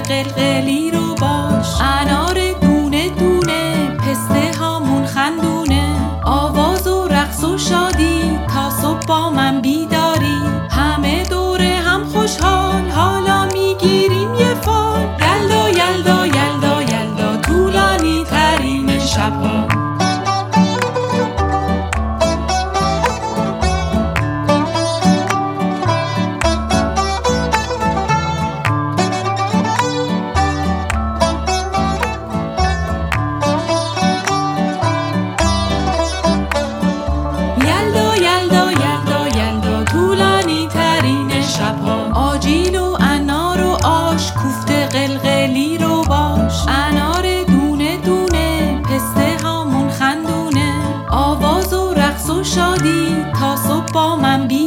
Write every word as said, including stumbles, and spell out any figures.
قلقلی رو باش. انار دونه دونه، پسته هامون خندونه، آواز و رقص و شادی تا صبح با من بیداری. همه دوره هم خوشحال، حالا میگیریم یه فال. یلدا یلدا یلدا یلدا، طولانی ترین شبها. آجیل و انار و آش، کوفته قلقلی رو باش. انار دونه دونه، پسته هامون خندونه، آواز و رقص و شادی تا صبح با من بی